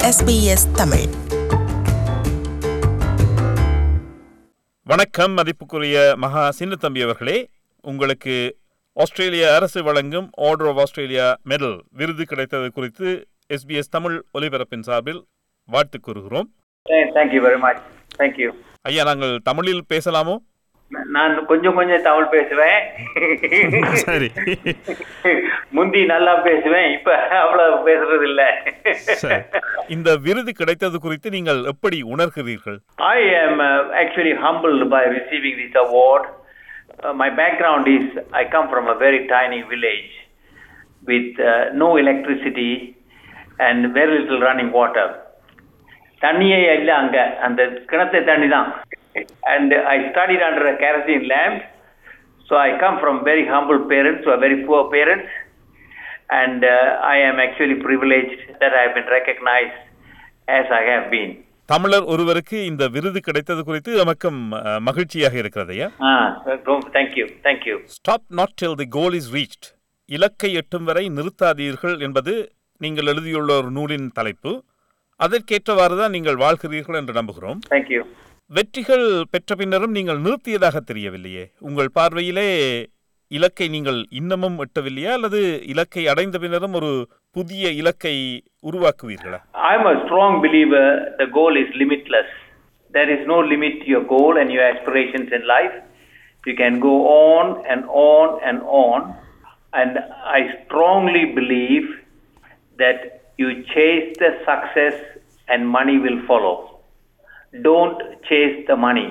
SBS Tamil. வணக்கம் மதிப்புக்குரிய மகா சின்னத்தம்பி அவர்களே. உங்களுக்கு ஆஸ்திரேலிய அரசு வழங்கும் ஆர்டர் ஆஃப் ஆஸ்திரேலியா மெடல் விருது கிடைத்தது குறித்து SBS தமிழ் ஒலிபரப்பின் சார்பில் வாழ்த்து கூறுகிறோம். Thank you very much. Thank you. ஐயா, நாங்கள் தமிழில் பேசலாமோ? நான் கொஞ்சம் தமிழ் பேசுவேன். சரி. முந்தி நல்லா பேசுவேன், இப்ப அவ்வளவு பேசுறது இல்ல. இந்த விருது கிடைத்தது குறித்து நீங்கள் எப்படி உணர்கிறீர்கள்? I am actually humbled by receiving this award. My background is I come from a very tiny village with no electricity and very little running water. தண்ணியே இல்லை அங்க, அந்த கிணத்து தண்ணி தான். And I studied under a kerosene lamp, so I come from very humble parents, who are very poor parents, and I am actually privileged that I have been recognized as I have been. தமிழர் ஒருவருக்கு இந்த விருது கிடைத்தது குறித்து நமக்கும் மகிழ்ச்சியாக இருக்கிறது. Thank you. Stop not till the goal is reached. இலக்கை எட்டும் வரை நிறுத்தாதீர்கள் என்பது நீங்கள் எழுதியுள்ள ஒரு நூலின் தலைப்பு. அதற்கேற்றவாறு தான் நீங்கள் வாழ்கிறீர்கள் என்று நம்புகிறோம். Thank you. வெற்றிகள் பெற்ற பின்னரும் நீங்கள் நிறுத்தியதாக தெரியவில்லையே. உங்கள் பார்வையிலே இலக்கை நீங்கள் இன்னமும் எட்டவில்லையா, அல்லது இலக்கை அடைந்த பின்னரும் ஒரு புதிய இலக்கை உருவாக்குவீர்களா? I am a strong believer the goal is limitless. There is no limit to your goal and your aspirations in life. You can go on and on and on, and I strongly believe that you chase the success and money will follow. Don't chase the money.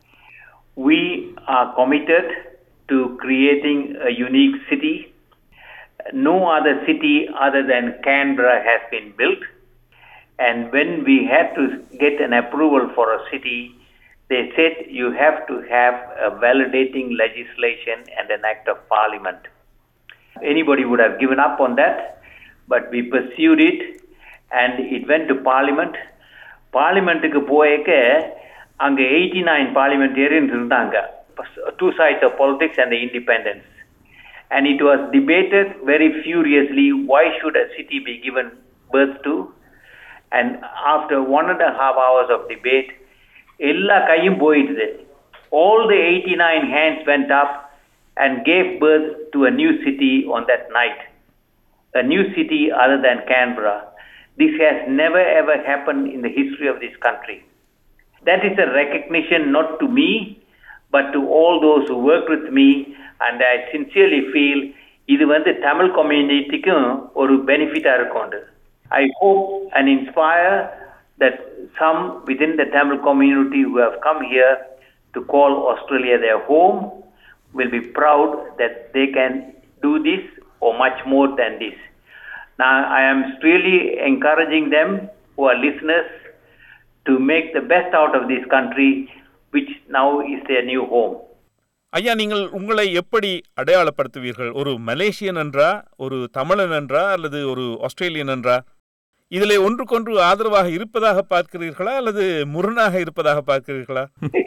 We are committed to creating a unique city. No other city other than Canberra has been built. And when we had to get an approval for a city, they said you have to have a validating legislation and an act of parliament. Anybody would have given up on that, but we pursued it and it went to parliament. பார்லிமெண்ட்டுக்கு போயக்க அங்கே 89 parliamentarians இருந்தாங்க, two sides of politics and the independents, and it was debated very furiously why should a city be given birth to, and after 1.5 hours of debate எல்லா கையும் போயிடுது. All the 89 hands went up and gave birth to a new city on that night, a new city other than Canberra. This has never ever happened in the history of this country. That is a recognition not to me, but to all those who worked with me, and I sincerely feel இது Tamil community-க்கும் ஒரு benefit-ஆ இருக்கும். I hope and inspire that some within the Tamil community who have come here to call Australia their home will be proud that they can do this or much more than this. Now, I am really encouraging them who are listeners to make the best out of this country, which now is their new home. ஐயா, நீங்கள் உங்களை எப்படி அடையாளப்படுத்துவீர்கள்? ஒரு Malaysian என்றா, ஒரு தமிழன் என்றா, அல்லது ஒரு ஆஸ்திரேலியன் என்றா? இதிலே ஒன்றுக்கொன்று ஆதரவாக இருப்பதாக பார்க்கிறீர்களா, அல்லது முரணாக இருப்பதாக பார்க்கிறீர்களா?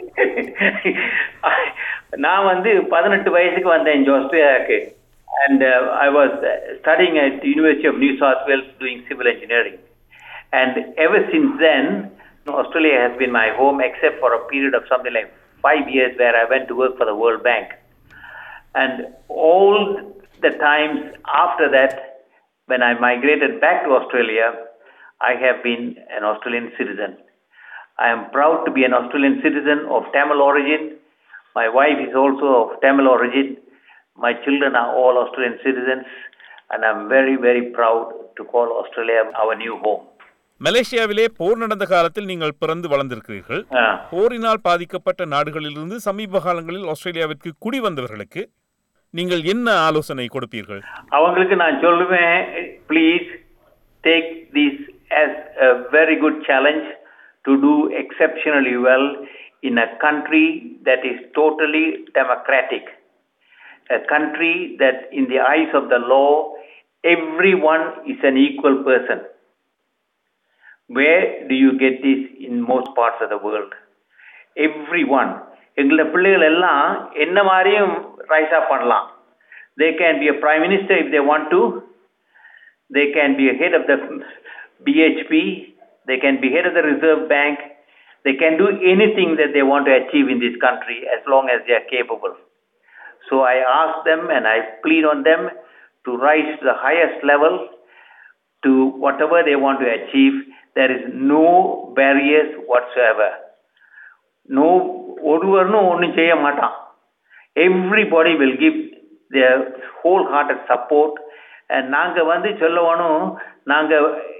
நான் 18 வயசுக்கு வந்தேன் ஆஸ்திரேலியாவுக்கு. And I was studying at the University of New South Wales doing civil engineering. And ever since then, Australia has been my home, except for a period of something like 5 years where I went to work for the World Bank. And all the times after that, when I migrated back to Australia, I have been an Australian citizen. I am proud to be an Australian citizen of Tamil origin. My wife is also of Tamil origin. My children are all Australian citizens, and I'm very, very proud to call Australia our new home. மலேசியாவிலே போர் நடந்த காலத்தில் நீங்கள் பிறந்து வளர்ந்திருக்கிறீர்கள். போரினால் பாதிக்கப்பட்ட நாடுகளிலிருந்து சமீப காலங்களில் ஆஸ்திரேலியாவிற்கு குடி வந்தவர்களுக்கு நீங்கள் என்ன ஆலோசனை கொடுப்பீர்கள்? அவங்களுக்கு நான் சொல்லுவேன், please take this as a very good challenge to do exceptionally well in a country that is totally democratic. A country that in the eyes of the law, everyone is an equal person. Where do you get this in most parts of the world? Everyone. எங்களோட பிள்ளைகள் எல்லாம் என்ன மாதிரியும் rice அப் பண்ணலாம். They can be a prime minister if they want to. They can be a head of the BHP. They can be head of the Reserve Bank. They can do anything that they want to achieve in this country as long as they are capable. So I ask them and I plead on them to rise to the highest level to whatever they want to achieve. There is no barriers whatsoever. No, ஒருவரும் ஒன்றும் செய்ய மாட்டான். Everybody will give their wholehearted support. And நாங்க வந்து சொல்லணும், நாங்க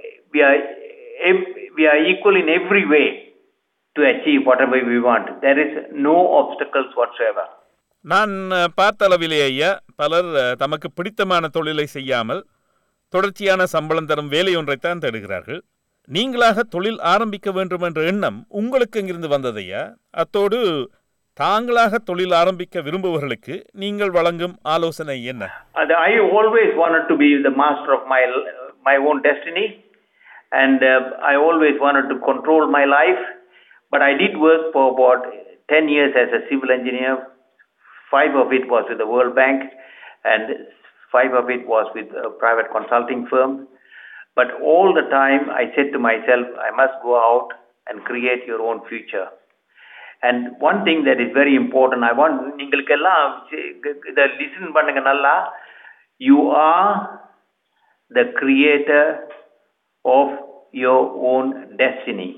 we are equal in every way to achieve whatever we want. There is no obstacles whatsoever. நான் பார்த்த அளவிலே ஐயா, பலர் தமக்கு பிடித்தமான தொழிலை செய்யாமல் தொடர்ச்சியான சம்பளம் தரும் வேலை ஒன்றைத்தான் தேடுகிறார்கள். நீங்களாக தொழில் ஆரம்பிக்க வேண்டும் என்ற எண்ணம் உங்களுக்கு எங்கிருந்து வந்ததையா? அத்தோடு தாங்களாக தொழில் ஆரம்பிக்க விரும்புபவர்களுக்கு நீங்கள் வழங்கும் ஆலோசனை என்ன? I always wanted to be the master of my own destiny, and I always wanted to control my life. But I did work for about 10 years as a civil engineer. 5 of it was with the World Bank, and 5 of it was with a private consulting firm. But all the time I said to myself, I must go out and create your own future. And one thing that is very important, I want ningalukkellam iда listen பண்ணுங்க நல்லா. You are the creator of your own destiny.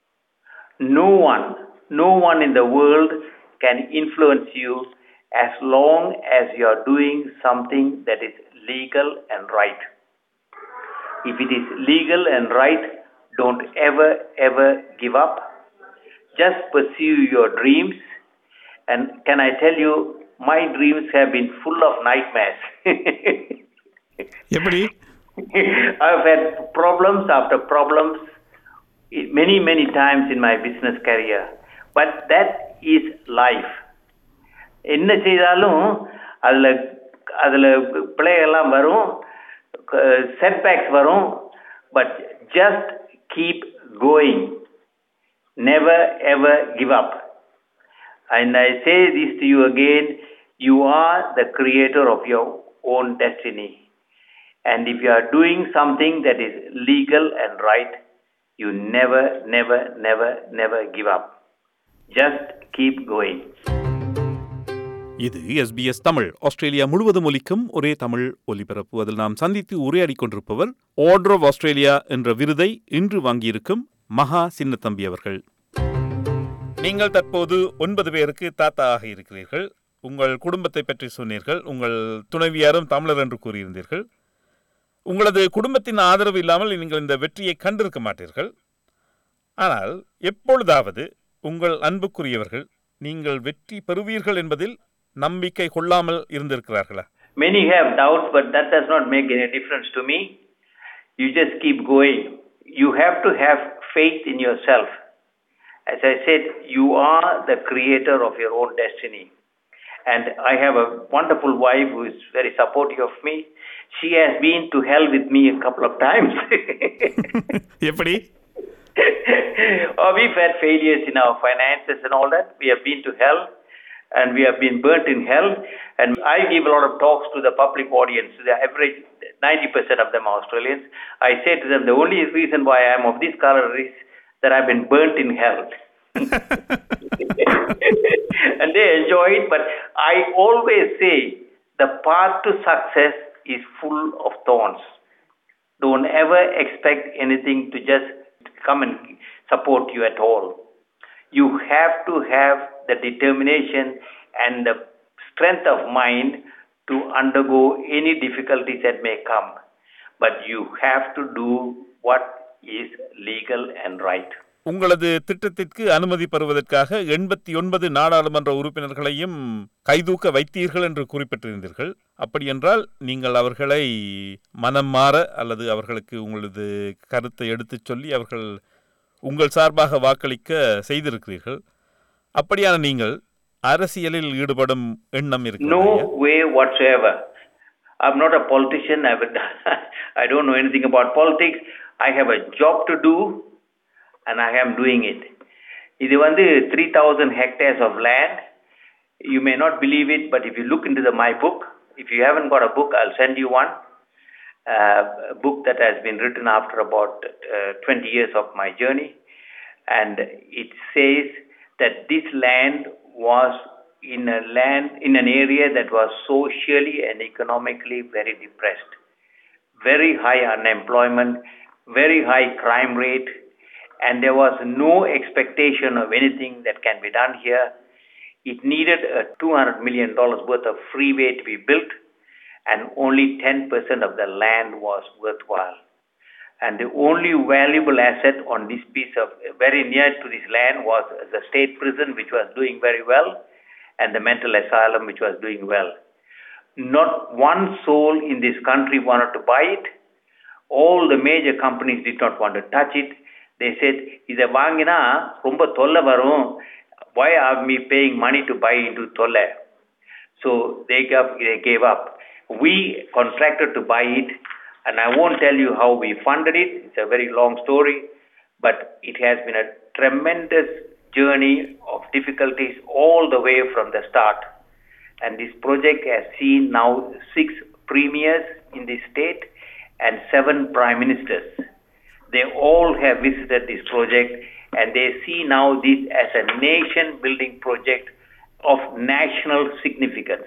No one in the world can influence you as long as you are doing something that is legal and right. If it is legal and right, don't ever give up. Just pursue your dreams. And can I tell you, my dreams have been full of nightmares. எப்படி? I've had problems after problems many times in my business career. But that is life. என்ன செய்தாலும் அதுல பிழையெல்லாம் வரும், setbacks varum, but just keep going. Never ever give up. And I say this to you again, you are the creator of your own destiny. And if you are doing something that is legal and right, you never give up. Just keep going. இது SBS தமிழ், Australia முழுவதும் ஒலிக்கும் ஒரே தமிழ் ஒலிபரப்பு. அதில் நாம் சந்தித்து உரையாடிக் கொண்டிருப்பவர் ஆர்டர் ஆஃப் ஆஸ்திரேலியா என்ற விருதை இன்று வாங்கியிருக்கும் மகா சின்னத்தம்பி அவர்கள். நீங்கள் தற்போது 9 பேருக்கு தாத்தா ஆக இருக்கிறீர்கள். உங்கள் குடும்பத்தை பற்றி சொன்னீர்கள். உங்கள் துணைவியாரும் தமிழர் என்று கூறியிருந்தீர்கள். உங்களது குடும்பத்தின் ஆதரவு இல்லாமல் நீங்கள் இந்த வெற்றியை கண்டிருக்க மாட்டீர்கள். ஆனால் எப்பொழுதாவது உங்கள் அன்புக்குரியவர்கள் நீங்கள் வெற்றி பெறுவீர்கள் என்பதில் நம்பிக்கை கொள்ளாமல் இருந்திருக்கிறார்களா? Many have doubts, but that does not make any difference to me. You just keep going. You have to have faith in yourself. As I said, you are the creator of your own destiny. And I have a wonderful wife who is very supportive of me. She has been to hell with me a couple of times. எப்படி? We've had failures in our finances and all that. We have been to hell. And we have been burnt in hell. And I give a lot of talks to the public audience. The average 90% of them are Australians. I say to them, the only reason why I am of this color is that I've been burnt in hell. And they enjoy it. But I always say the path to success is full of thorns. Don't ever expect anything to just come and support you at all. You have to have the determination and the strength of mind to undergo any difficulties that may come. But you have to do what is legal and right. உங்களது திட்டத்திற்கு அனுமதி பெறுவதற்காக 89 நாடாளுமன்ற உறுப்பினர்களையும் கைதூக்க வைத்தீர்கள் என்று குறிப்பிட்டிருந்தீர்கள். அப்படி என்றால் நீங்கள் அவர்களை மனம் மாற அல்லது அவர்களுக்கு உங்களது கருத்தை எடுத்துச் சொல்லி அவர்கள் உங்கள் சார்பாக வாக்களிக்க செய்திருக்கிறீர்கள். அப்படியான நீங்கள் அரசியலில் ஈடுபடும் எண்ணம் இருக்கிறதா? No way whatsoever. I'm not a politician. I don't know anything about politics. I have a job to do and I am doing it. இது 3,000 hectares of land. You may not believe it, but if you look into my book, if you haven't got a book, I'll send you one. book that has been written after about 20 years of my journey. And it says that this land was in an area that was socially and economically very depressed. Very high unemployment, very high crime rate, and there was no expectation of anything that can be done here. It needed a $200 million worth of freeway to be built, and only 10% of the land was worthwhile. And the only valuable asset on this piece of, very near to this land, was the state prison, which was doing very well, and the mental asylum, which was doing well. Not one soul in this country wanted to buy it. All the major companies did not want to touch it. They said, "Idha vaangina romba tholla varum. Why are we paying money to buy into tholla?" So they gave up. We contracted to buy it, and I won't tell you how we funded it. It's a very long story, but it has been a tremendous journey of difficulties all the way from the start. And this project has seen now 6 premiers in the state and 7 prime ministers. They all have visited this project, and they see now this as a nation-building project of national significance.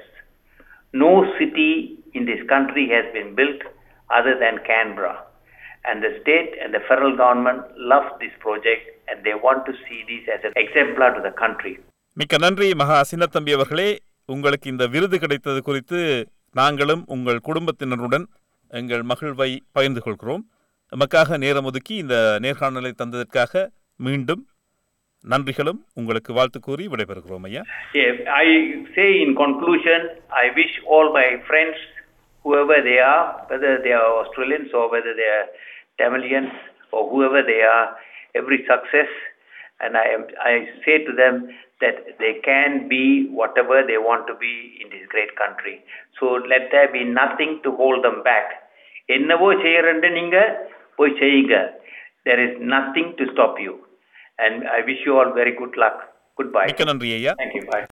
No city in this country has been built other than Canberra. And the state and the federal government love this project, and they want to see this as an exemplar to the country. மிக்க நன்றி மகா சின்னத்தம்பி அவர்களே. உங்களுக்கு இந்த விருது கிடைத்தது குறித்து நாங்களும் உங்கள் குடும்பத்தினருடன் எங்கள் மகிழ்வை பகிர்ந்து கொள்கிறோம். நமக்காக நேரம் ஒதுக்கி இந்த நேர்காணலை தந்ததற்காக மீண்டும் நன்றிகளும் உங்களுக்கு வாழ்த்து கூறி விடைபெறுகிறோம் ஐயா. I say in conclusion, I wish all my friends, whoever they are, whether they are Australians or whether they are Tamilians or whoever they are, every success. And I say to them that they can be whatever they want to be in this great country. So let there be nothing to hold them back. என்னவோ செய்யறேன்னு நீங்க போய் செய்யுங்க. There is nothing to stop you. And I wish you all very good luck. Goodbye. மிக்க நன்றி ஐயா. Thank you. Bye.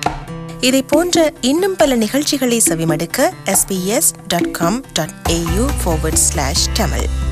இதை போன்ற இன்னும் பல நிகழ்ச்சிகளை செவிமடுக்க sbs.com.au/tamil